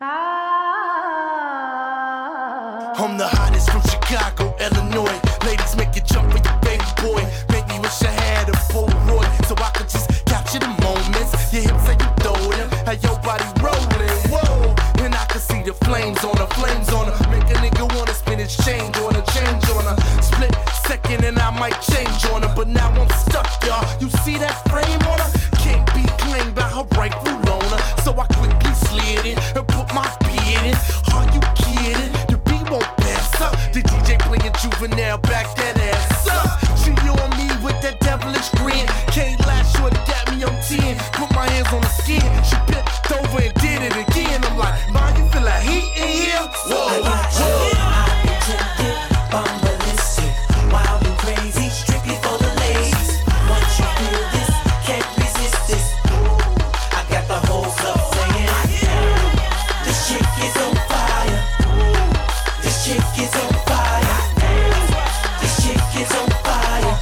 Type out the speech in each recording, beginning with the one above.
I'm the hottest from Chicago, Illinois. Ladies, make you jump for your baby boy. Make me wish I had a Polaroid so I could just capture the moments. Your hips how you throw them, how your body rolling. Whoa, and I can see the flames on her, Make a nigga wanna spin his change on her, Split second and I might change on her, but now I'm stuck, y'all. You see that frame on her? Can't be claimed by her rightful owner, so I quickly slid in and put my beard in. Are you kidding? The beat won't pass up. The DJ playing Juvenile, back that ass up. She on me with that devilish grin. Can't lie, shorty got me on 10. Put my hands on the skin. She bent over and did it again. I'm like, Ma, you feel like heat in here? Whoa, I got you. I've been tempted, bombalistic, wild and crazy, strictly for the ladies. Once you feel this, can't resist this. I got the whole club saying, this chick is on fire. This chick is on fire. This chick is on fire.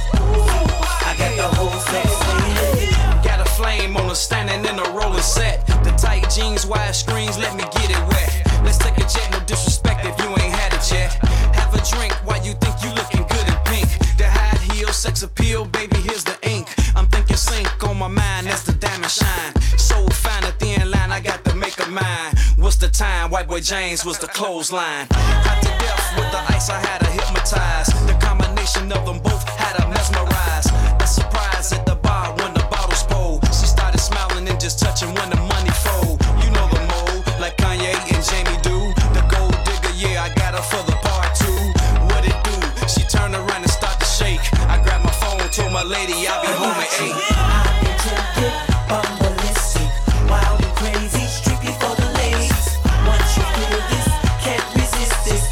I got the whole club saying. Got a flame on her standing in a rolling set. The tight jeans, wide screens, let me get it wet. Let's take a jet, no disrespect if you ain't had it yet. Have a drink while you think you looking good in pink. The high heel, sex appeal, baby, here's the ink. I'm thinking sink on my mind, that's the diamond shine. So fine, a thin line, I got to make a mine. What's the time? White Boy James was the clothesline. Hot to death with the ice, I had her hypnotized. The combination of them both had her mesmerized. A surprise at the bar when the bottles pulled. She started smiling and just touching when the money fold. You know the mode, like Kanye and Jamie do. The gold digger, yeah, I got her for the part two. What it do? She turned around and started to shake. I grabbed my phone, told my lady I'll be home at 8. I've been tempted, bombalistic, wild and crazy, strictly for the ladies. Once you feel this, can't resist this.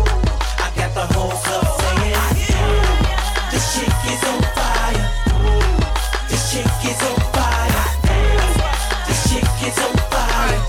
I got the whole club saying, this chick is on fire. This chick is on fire. This chick is on fire.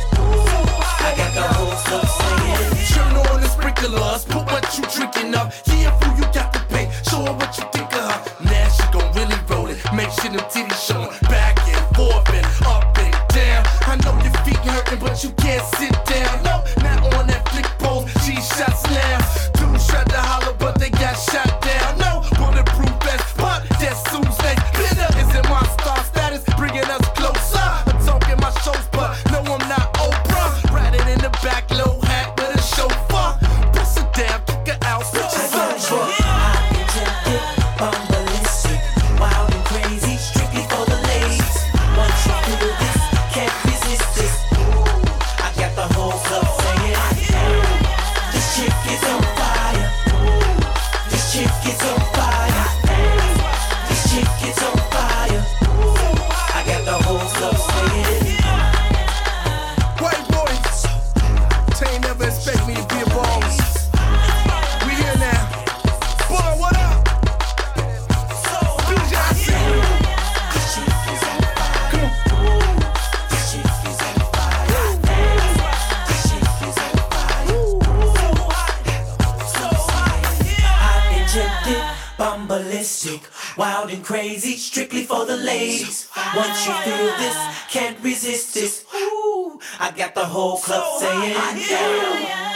I got the whole club saying. Turn on the sprinklers, put what you drinking up. Yeah, fool, you got to pay. Show her what you think of her. Now she gon' really roll it. Make sure them titties showing. Back and forth and up and down. I know your feet hurting, but you can't sit down. No, not on that flick pole. She shots now. Dudes tried to holler, but they got shot down. No, bulletproof vest, but that's Sue's bitter. Is it my star status bringing us closer? I'm talking my shows, but no, I'm not Oprah. Riding in the back, low hat with a chauffeur. Bust it down, kick her out, bitches over. I've been tempted, bombalistic, wild and crazy, strictly for the ladies. Once you feel this, can't resist this. I got the whole club saying, this chick is on fire. This chick is on fire. This chick is on fire. I got the whole club saying. White boys, they ain't never expect me to be a boss. We here now. Boy, what up? DJ, I see you. This chick is on fire. This chick is on fire. This chick is on fire. Hot and tempted, bombalistic, wild and crazy, strictly for the ladies. Once you feel this, can't resist this. Ooh, I got the whole club saying, yeah.